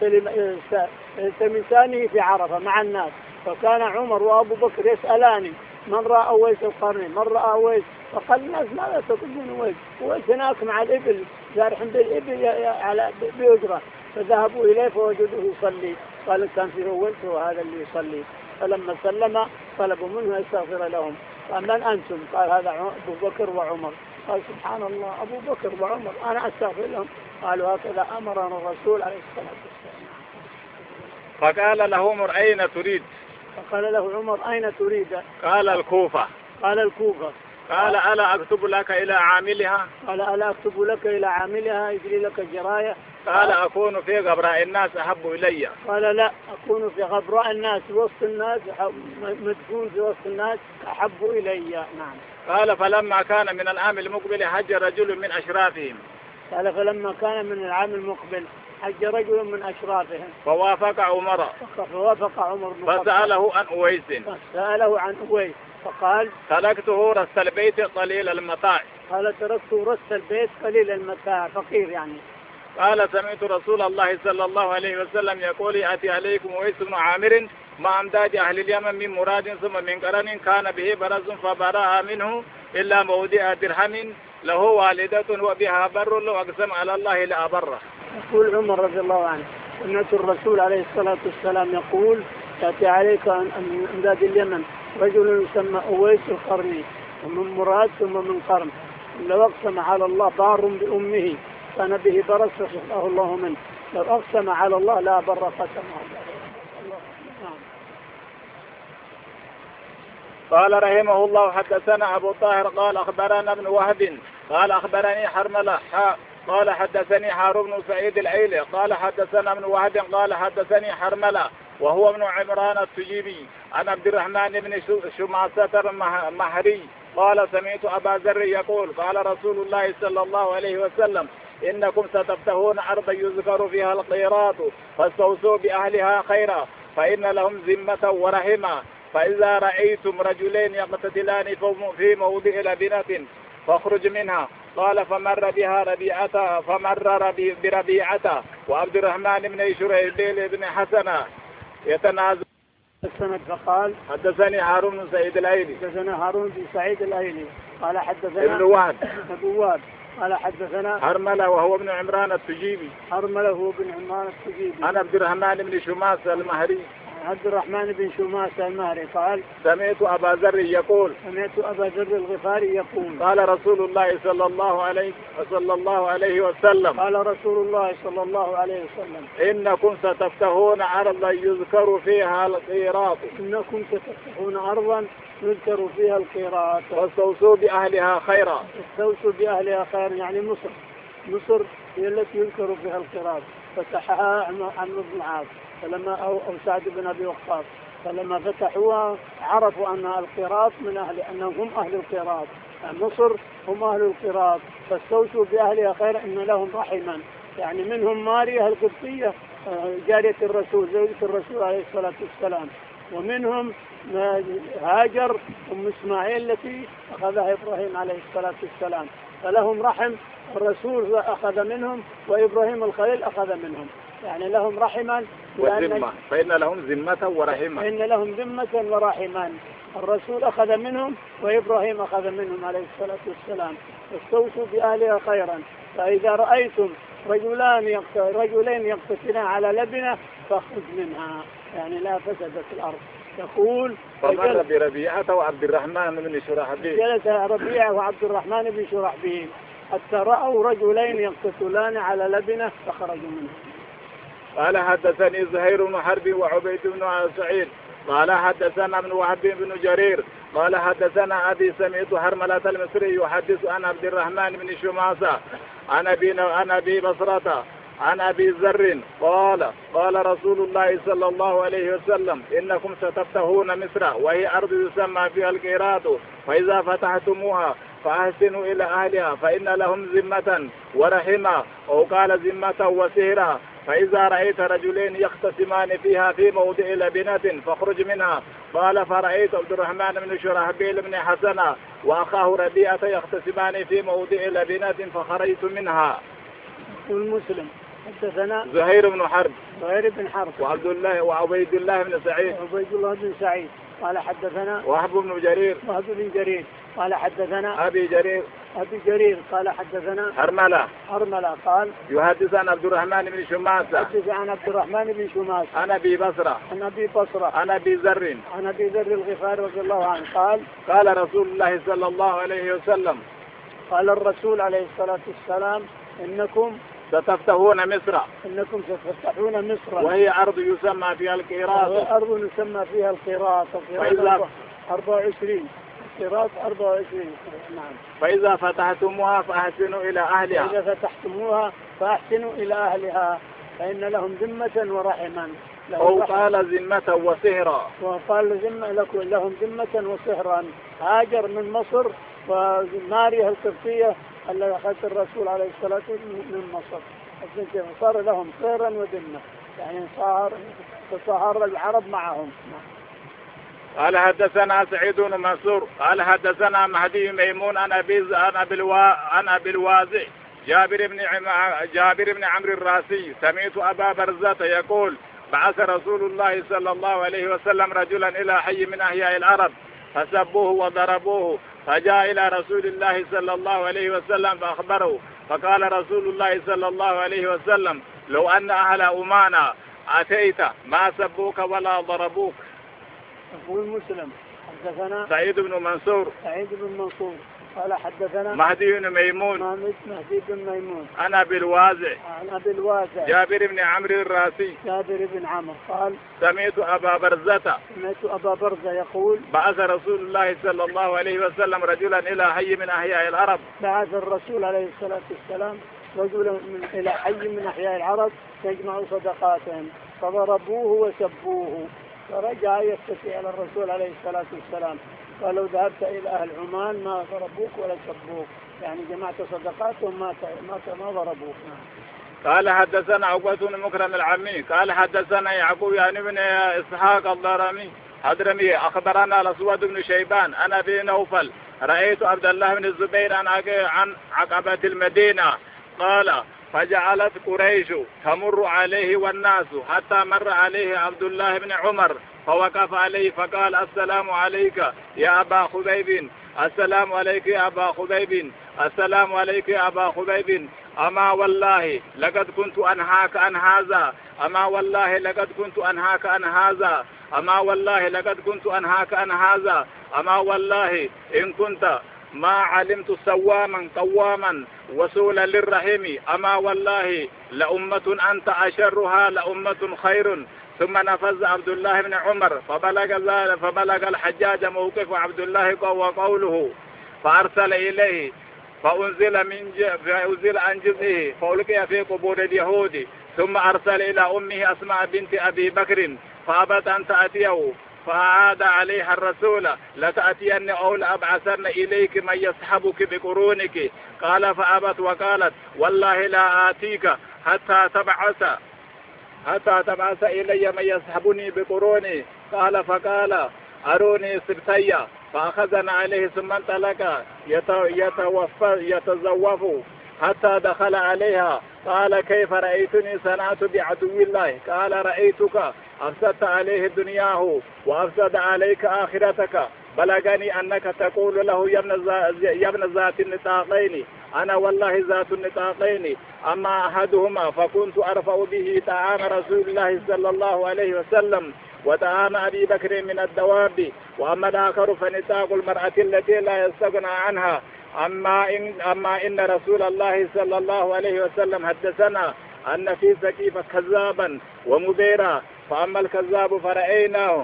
يلتمسانه في عرفة مع الناس. فكان عمر وأبو بكر يسألاني من رأى أويس القرني من رأى أويس؟ فقال الناس ماذا تطلبون أويس؟ أويس هناك مع الإبل جارح بالإبل على بأجرة. فذهبوا إليه فوجدوه يصلي. قال كان في أويس وهذا اللي يصلي. فلما سلم طلبوا منه يستغفر لهم. قال من أنتم؟ قال هذا أبو بكر وعمر. قال سبحان الله أبو بكر وعمر أنا أستغفر لهم. قالوا هكذا أمرنا الرسول عليه الصلاة والسلام. فقال له عمر أين تريد؟ فقال له عمر أين تريد؟ قال الكوفة. قال الكوفة. قال ألا أكتب لك إلى عاملها؟ قال ألا أكتب لك إلى عاملها يجري لك جراية؟ قال أكون في غبراء الناس أحب إلي. قال لا أكون في غبراء الناس وسط الناس مدفون في وسط الناس أحب إلي. نعم. قال فلما كان من العام المقبل هج رجل من أشرافهم. قال فلما كان من العام المقبل حج رجل من أشرافهم فوافق عمر فوافق عمر بن الخطاب فسأله عن أويس فسأله عن أويس فقال تركته رث البيت قليل المتاع. قال تركته رث البيت قليل المتاع فقير يعني. قال سمعت رسول الله صلى الله عليه وسلم يقول يأتي عليكم أويس بن عامر مع أمداد أهل اليمن من مراد ثم من قرن كان به برز فبرأ منه إلا موضع درهم له والدة وبها بر لو أقسم على الله لأبره. يقول عمر رضي الله عنه سمعت الرسول عليه الصلاة والسلام يقول يأتي عليك من أمداد اليمن رجل يسمى أويس القرني ومن مراد ثم من قرن لو أقسم على الله بار بأمه كان به برز فشفاه الله منه لو أقسم على الله لا بر قسمه الله. قال رحمه الله حدثنا أبو طاهر قال أخبرنا ابن وهب قال أخبرني حرملة قال حدثني هارون بن سعيد العيلي قال حدثنا ابن وهب قال حدثني حرملة وهو ابن عمران التجيبي عن عبد الرحمن بن شماسة المهري قال سمعت أبا ذر يقول قال رسول الله صلى الله عليه وسلم إنكم ستفتحون أرضا يذكر فيها القيراط فاستوصوا بأهلها خيرا فإن لهم ذمة ورحمة فإذا رأيتم رجلين يقتتلان في موضع لبنة فاخرج منها. قال فمر بها ربيعة فمر بربيعة وعبد الرحمن بن شريبيل بن حسنة يتنازل السند فقال حدثني هارون بن سعيد الأيلي حدثنا هارون بن سعيد الأيلي قال حدثنا ابن وهب ابن وهب قال حدثنا حرملة وهو ابن عمران التجيبي حرملة وهو ابن عمران التجيبي عن عبد الرحمن بن شماسة المهري عبد الرحمن بن شماسة المهري قال سمعت أبا ذر يقول سمعت أبا ذر الغفاري يقول قال رسول الله صلى الله عليه صلى الله عليه وسلم قال رسول الله صلى الله عليه وسلم إنكم ستفتحون أرضا يذكر فيها القيراط إنكم ستفتحون أرضا يذكر فيها القيراط واستوصوا بأهلها خيرا استوصوا بأهلها خيرا يعني مصر مصر هي التي يذكر فيها القيراط فتحها عمرو بن العاص فلما أو, أو سعد بن أبي وقاص فلما فتحوها عرفوا أن القيراط من أهل أنهم هم أهل القيراط مصر هم أهل القيراط فاستوصوا بأهلها خيرا إن لهم رحما يعني منهم ماريا القبطية جارية الرسول زوجة الرسول عليه الصلاة والسلام ومنهم هاجر أم إسماعيل التي أخذها إبراهيم عليه الصلاة والسلام فلهم رحم الرسول أخذ منهم وإبراهيم الخليل أخذ منهم يعني لهم رحما وذمة فإن لهم ذمة ورحمة فإن لهم ذمة ورحما الرسول أخذ منهم وإبراهيم أخذ منهم عليه الصلاة والسلام استوصوا بأهلها خيرا فإذا رأيتم رجلان رجلين يقتتلان على لبنة فاخرج منها يعني لا فسدت الأرض. يقول فمر بربيعة وعبد الرحمن بن شرحبيل جلس ربيعة وعبد الرحمن بن شرحبيل حتى رأوا رجلين يقتتلان على لبنة فخرجوا منها. قال حدثني زهير بن حرب وعبيد بن سعيد قال حدثنا ابن وهب بن جرير قال حدثنا أبي سمعت حرملة المصري يحدث عن عبد الرحمن بن شماسة عن أبي عن أبي بصرة عن أبي ذر قال قال رسول الله صلى الله عليه وسلم إنكم ستفتحون مصر وهي أرض يسمى فيها القيراط فإذا فتحتموها فأحسنوا إلى أهلها فإن لهم ذمة ورحمة أو قال ذمة وسهرة فإذا رأيت رجلين يختصمان فيها في موضع لبنة فاخرج منها. قال فرأيت عبد الرحمن بن شرحبيل بن حسنة وأخاه ربيعة يختصمان في موضع لبنة فخرجت منها. والمسلم حدثنا زهير بن حرب زهير بن حرب وعبد الله وعبيد الله بن سعيد وعبيد الله بن سعيد قال حدثنا وهب بن جرير وهب بن جرير قال حدثنا أبي جرير أبي جرير قال حدثنا حرملة حرملة قال يحدث عن عبد الرحمن بن شماسة يحدث عن عبد الرحمن بن شماسة عن أبي بصرة عن أبي بصرة عن أبي ذر عن أبي ذر الغفاري رضي الله عنه قال قال رسول الله صلى الله عليه وسلم قال الرسول عليه الصلاة والسلام إنكم ستفتحون مصر إنكم ستفتحون مصر وهي أرض يسمى فيها القيراط وهي أرض يسمى فيها القيراط فإذا أربعة وعشرين القيراط أربعة وعشرين نعم فإذا فتحتموها فأحسنوا إلى أهلها فإذا فتحتموها فأحسنوا إلى أهلها فإن لهم ذمة ورحما أو قال ذمة وسهرا وقال ذمة لكم لهم ذمة وسهرا هاجر من مصر وماريا القبطية التي أخذت الرسول عليه الصلاة والسلام من مصر صار لهم صيرا وذمة، يعني صار تصهر العرب معهم. قال حدثنا سعيد بن منصور قال حدثنا مهدي ميمون عن ابي عن ابي الوا عن ابي الوازع جابر بن عم... جابر بن عمرو الراسي سمعت ابا برزة يقول بعث رسول الله صلى الله عليه وسلم رجلا الى حي من احياء العرب فسبوه وضربوه، فجاء الى رسول الله صلى الله عليه وسلم فاخبره، فقال رسول الله صلى الله عليه وسلم لو ان اهل امانا اتيت ما سبوك ولا ضربوك. يقول مسلم حدثنا سعيد بن منصور سعيد بن منصور قال حدثنا مهدي بن ميمون مهدي بن ميمون عن ابي الوازع عن ابي الوازع جابر بن عمرو الراسي جابر بن عمرو قال سمعت ابا برزة سمعت ابا برزة يقول بعث رسول الله صلى الله عليه وسلم رجلا الى حي من احياء العرب بعث الرسول عليه الصلاة والسلام رجلا من الى حي من احياء العرب يجمع صدقاتهم فضربوه وسبوه، فرجع يستفي على الرسول عليه الصلاة والسلام قال لو ذهبت إلى أهل عمان ما ضربوك ولا سبوك، يعني جمعت صدقاتهم ما ما ما ضربوك. قال حدثنا عقبة بن مكرم العمي قال حدثنا يعقوب يعني بن إسحاق الضرمي حضرمي أخبرنا الأسود بن شيبان أنا أبي نوفل رأيت عبد الله بن الزبير عن عقبة المدينة قال فجعلت قريش تمر عليه والناس حتى مر عليه عبد الله بن عمر فوقف عليه فقال السلام عليك يا أبا خبيب السلام عليك يا أبا خبيب السلام عليك يا أبا خبيب أما والله لقد كنت أنهاك عن هذا أما والله لقد كنت أنهاك عن هذا أما والله لقد كنت أنهاك عن هذا أما والله إن كنت ما علمت سواما قواما وسولا للرحم أما والله لأمة أنت أشرها لأمة خير. ثم نفذ عبد الله بن عمر فبلغ ذلك فبلغ الحجاج موقف عبد الله وقوله فأرسل إليه فأنزل من فأنزل عن جزئه فألقي في قبور اليهود، ثم أرسل إلى أمه أسماء بنت أبي بكر فأبت أن تأتيه فأعاد عليها الرسول لتأتين أو لأبعثن إليك من يسحبك بقرونك، قال فأبت وقالت والله لا آتيك حتى تبعث حتى تبعث إلي من يسحبني بقروني، قال فقال أروني سبتي فأخذنا عليه ثم انطلق يتزوف حتى دخل عليها قال كيف رأيتني صنعت بعدو الله؟ قال رأيتك أفسدت عليه دنياه وأفسد عليك آخرتك، بلغني أنك تقول له يا ابن ذات النطاقين أنا والله ذات النطاقين، أما أحدهما فكنت أرفع به طعام رسول الله صلى الله عليه وسلم وطعام أبي بكر من الدواب، وأما الآخر فنطاق المرأة التي لا يستغنى عنها. أما إن, أما إن رسول الله صلى الله عليه وسلم حدثنا أن في سقيفة كذابا ومبيرا، فأما الكذاب فرأيناه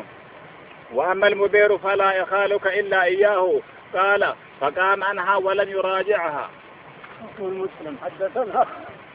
وأما المبير فلا يخالك إلا إياه، قال فقام عنها ولن يراجعها. يقول مسلم حدثنا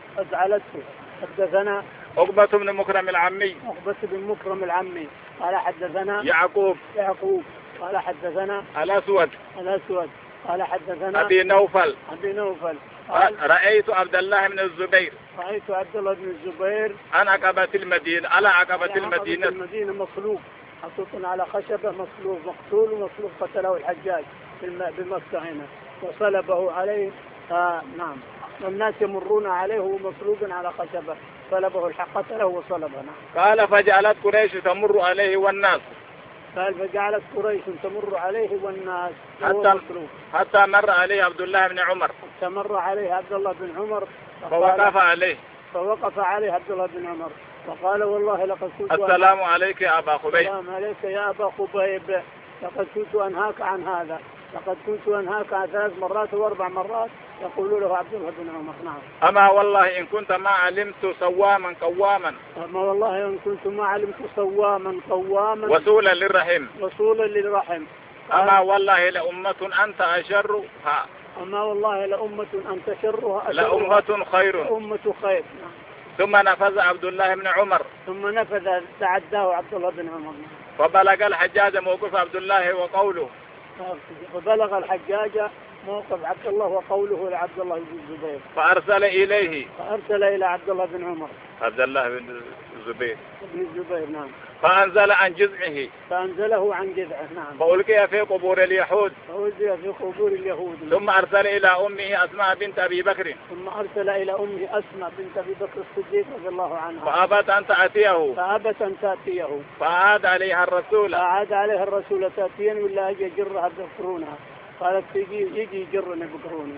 أزعلته حدثنا عقبة بن مكرم العمي عقبة بن مكرم العمي قال حدثنا يعقوب يعقوب قال حدثنا الأسود الأسود قال حدثنا أبي نوفل أبي نوفل قال رأيت عبد الله بن الزبير رأيت عبد الله بن الزبير أنا عقبة المدينة على عقبة المدينة المدينة مصلوب حطوط على خشبة مصلوب مقتول ومصلوب قتله الحجاج بمكة هنا وصلبه عليه. آه نعم والناس يمرون عليه ومصلوب على خشبة صلبه الحق قتله وصلبه. قال فجعلت قريش تمر عليه والناس قال فجعلت قريش تمر عليه والناس حتى, حتى مر عليه عبد الله بن عمر حتى مر عليه عبد الله بن عمر فوقف عليه فوقف عليه عبد الله بن عمر فقال والله لقد كنت السلام عليك يا أبا خبيب السلام عليك يا أبا خبيب لقد كنت أنهاك عن هذا لقد كنت أنهاك عن ثلاث مرات وأربع مرات يقول له عبد الله بن عمر. نعم أما والله إن كنت ما علمت سواما قواما أما والله إن كنت ما علمت سواما قواما وصولا للرحم وصولا للرحم أما والله لأمة أنت أشرها أما والله لأمة أنت شرها لأمة خير أمة خير. ثم نفذ عبد الله بن عمر ثم نفذ تعداه عبد الله بن عمر فبلغ الحجاج موقف عبد الله وقوله فبلغ الحجاج موقف عبد الله وقوله لعبد الله بن الزبير. فأرسل إليه فأرسل إلى عبد الله بن عمر. عبد الله بن الزبير. بن الزبير نعم. فأنزل عن جذعه. فأنزله عن جذعه نعم. فألقي في قبور اليهود. فألقي في قبور اليهود. ثم أرسل إلى أمه أسماء بنت أبي بكر. ثم أرسل إلى أمه أسماء بنت أبي بكر الصديق رضي الله عنها. فأبت أن تأتيه. فأبت أن تأتيه. فأعاد عليها الرسول. فأعاد عليها الرسول تأتين ولا أجي أجرها بقرونها. قالت تجي يجي يجرني بقروني.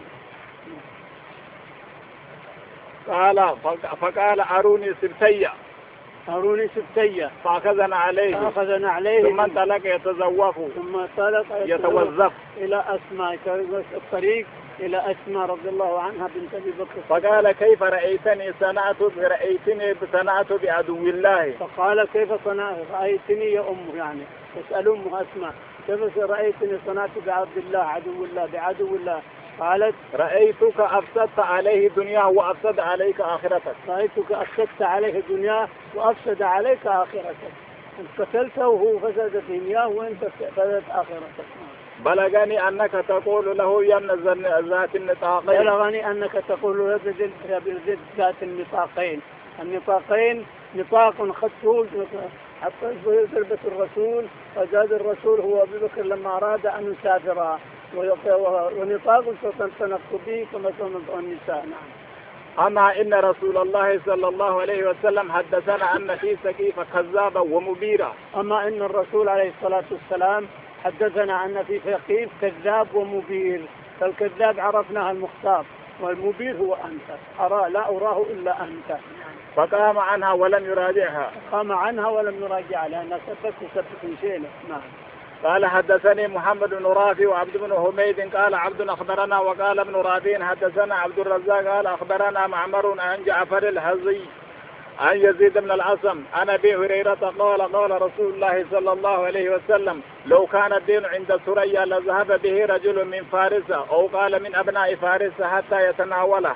قال فقال أروني سبتي. أروني سبتي. فأخذنا عليه. فأخذنا عليه. ثم انطلق يتزوف. ثم انطلق يتوظف إلى أسماء الطريق إلى أسماء رضي الله عنها بنت أبي بكر. فقال كيف رأيتني صنعت رأيتني صنعت بعدو الله. فقال كيف صنعت رأيتني يا أم يعني تسأل أم أسماء كيف رأيتني صنعت بعبد الله عدو الله بعدو الله. قالت رأيتك أفسدت عليه دنياه وأفسد عليك آخرتك. رأيتك أفسدت عليه دنياه وأفسد عليك آخرتك. أنت قتلته وهو فسد دنياه وأنت فسدت آخرتك. بلغني أنك تقول له يا ابن ذات النطاقين. بلغني أنك تقول له يا ابن ذات النطاقين. النطاقين نطاق خطه حتى ضربة الرسول فزاد الرسول هو أبي بكر لما أراد أن يسافر ونطاق سنقص به كما سنقص النساء. نعم. أما إن رسول الله صلى الله عليه وسلم حدثنا أن في سقيفة كذابة ومبيرة. أما إن الرسول عليه الصلاة والسلام حدثنا أن في ثقيف كذاب ومبير. فالكذاب عرفناها المختار والمبير هو أنت. أرى لا أراه إلا أنت. فقام عنها ولم يراجعها. قام عنها ولم يراجعها لأنها سبت سبت شيء. نعم. قال حدثني محمد بن رافع وعبد بن حميد قال عبد أخبرنا وقال ابن رافع حدثنا عبد الرزاق قال أخبرنا معمر عن جعفر الهزي عن يزيد بن العاصم عن أبي هريرة قال قال رسول الله صلى الله عليه وسلم لو كان الدين عند ثريا لذهب به رجل من فارس أو قال من أبناء فارس حتى يتناوله.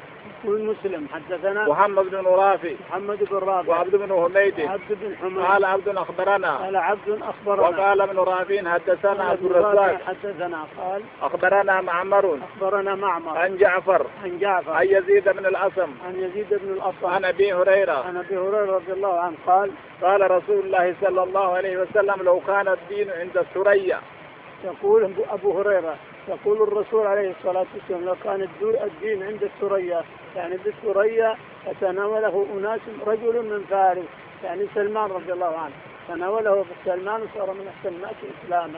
مسلم حدثنا محمد بن رافع محمد بن رافع وعبد بن حميد عبد بن حميد قال عبد أخبرنا قال عبد أخبرنا وقال ابن رافع حدثنا عبد الرزاق حدثنا قال أخبرنا معمر أخبرنا معمر عن جعفر عن جعفر عن يزيد بن الأصم عن يزيد بن الأصم عن أبي هريرة عن أبي هريرة رضي الله عنه قال قال رسول الله صلى الله عليه وسلم لو كان الدين عند الثريا. يقول أبو هريرة يقول الرسول عليه الصلاة والسلام لو كان الدين عند الثريا يعني بالثريا فتناوله أناس رجل من فارس يعني سلمان رضي الله عنه تناوله سلمان وصار من أحسن الناس إسلاما.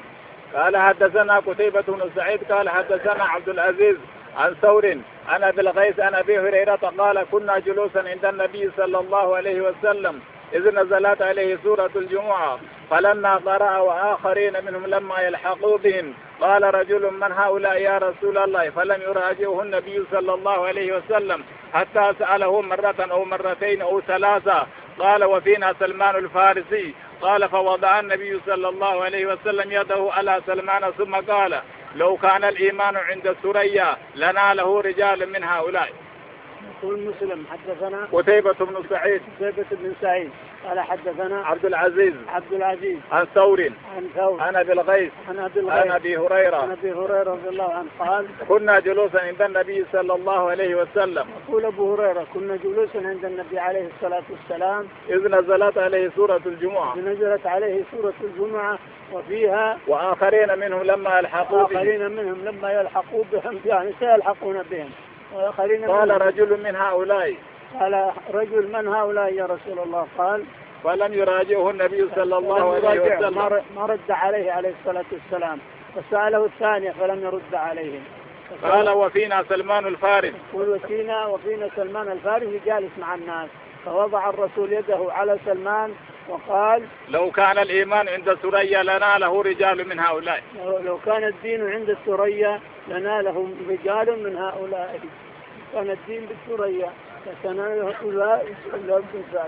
قال حدثنا قتيبة بن سعيد قال حدثنا عبد العزيز عن ثور عن أبي الغيث عن أبي هريرة قال كنا جلوسا عند النبي صلى الله عليه وسلم إذ نزلت عليه سورة الجمعة فلما قرأ وآخرين منهم لما يلحقوا بهم قال رجل من هؤلاء يا رسول الله فلم يراجعه النبي صلى الله عليه وسلم حتى سأله مرة أو مرتين أو ثلاثة قال وفينا سلمان الفارسي قال فوضع النبي صلى الله عليه وسلم يده على سلمان ثم قال لو كان الإيمان عند الثريا لناله رجال من هؤلاء. يقول مسلم حدثنا قتيبة بن سعيد قتيبة بن سعيد قال حدثنا عبد العزيز عبد العزيز عن ثور عن ثور عن أبي الغيث عن أبي الغيث عن أبي هريرة عن أبي هريرة رضي الله عنه قال كنا جلوسا عند النبي صلى الله عليه وسلم. يقول أبو هريرة كنا جلوسا عند النبي عليه الصلاة والسلام إذ نزلت عليه سورة الجمعة إذ نزلت عليه سورة الجمعة وفيها وآخرين منهم لما يلحقوا بهم آخرين منهم لما يلحقوا بهم يعني سيلحقون بهم وآخرين قال رجل من هؤلاء قال رجل من هؤلاء يا رسول الله قال فلم يراجعه النبي صلى الله عليه وسلم ما رد عليه عليه الصلاة والسلام فسأله الثانية فلم يرد عليه. قال وفينا سلمان الفارس وفينا وفينا سلمان الفارسي جالس مع الناس فوضع الرسول يده على سلمان وقال لو كان الإيمان عند الثريا لناله رجال من هؤلاء. لو كان الدين عند الثريا لناله رجال من هؤلاء. كان الدين بالثريا لتناله هؤلاء الرجال.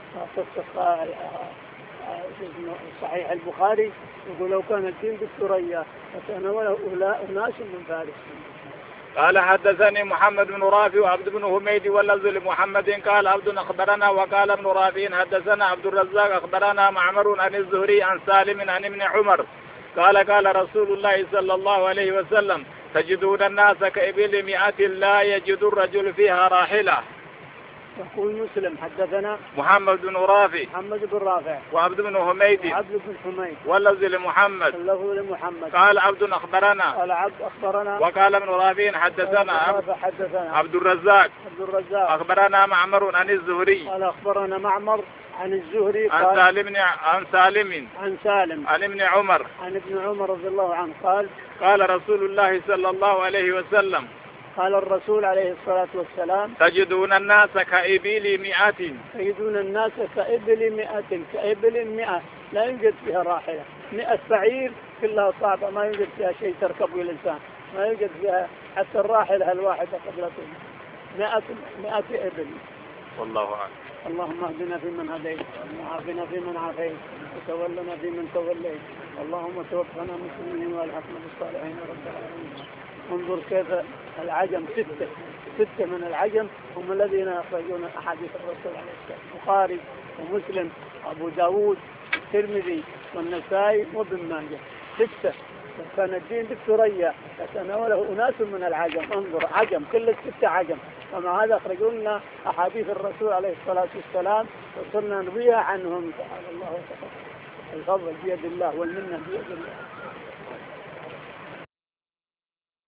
صحيح البخاري يقول لو كان الدين بالثريا لتناله أناس من فارس. قال حدثني محمد بن رافع وعبد بن حميد واللفظ لمحمد قال عبد أخبرنا وقال ابن رافع حدثنا عبد الرزاق أخبرنا معمر عن الزهري عن سالم عن ابن عمر قال قال رسول الله صلى الله عليه وسلم تجدون الناس كإبل مئة لا يجد الرجل فيها راحلة. يقول مسلم حدثنا محمد بن رافع محمد بن رافع وعبد بن حميد وعبد بن حميد واللفظ لمحمد واللفظ لمحمد. قال عبد أخبرنا قال عبد أخبرنا وقال ابن رافع حدثنا عبد, حدثنا عبد الرزاق عبد الرزاق أخبرنا معمر عن الزهري قال أخبرنا معمر عن الزهري عن قال سالم عن سالم عن سالم عن ابن عمر عن ابن عمر رضي الله عنه قال قال رسول الله صلى الله عليه وسلم قال الرسول عليه الصلاة والسلام تجدون الناس كإبل مئة تجدون الناس كإبل مئة كإبل مئة لا يوجد فيها راحلة. مئة بعير كلها صعبة ما يوجد فيها شيء تركبه الإنسان ما يوجد فيها حتى الراحلة الواحدة قبل مئة مئة إبل. والله أعلم. اللهم اهدنا فيمن هديت وعافنا فيمن عافيت وتولنا فيمن توليت اللهم توفنا مسلمين والحقنا بالصالحين يا رب العالمين. انظر كيف العجم ستة ستة من العجم هم الذين يخرجون أحاديث الرسول عليه الصلاة والسلام البخاري ومسلم وأبو داود والترمذي والنسائي وابن ماجه ستة. كان الدين بالثريا يتناوله أناس من العجم. انظر عجم كل الستة عجم ومع هذا أخرجوا لنا أحاديث الرسول عليه الصلاة والسلام وصرنا نرويها عنهم. تعالى الله وتعالى الفضل بيد الله والمنة بيد الله.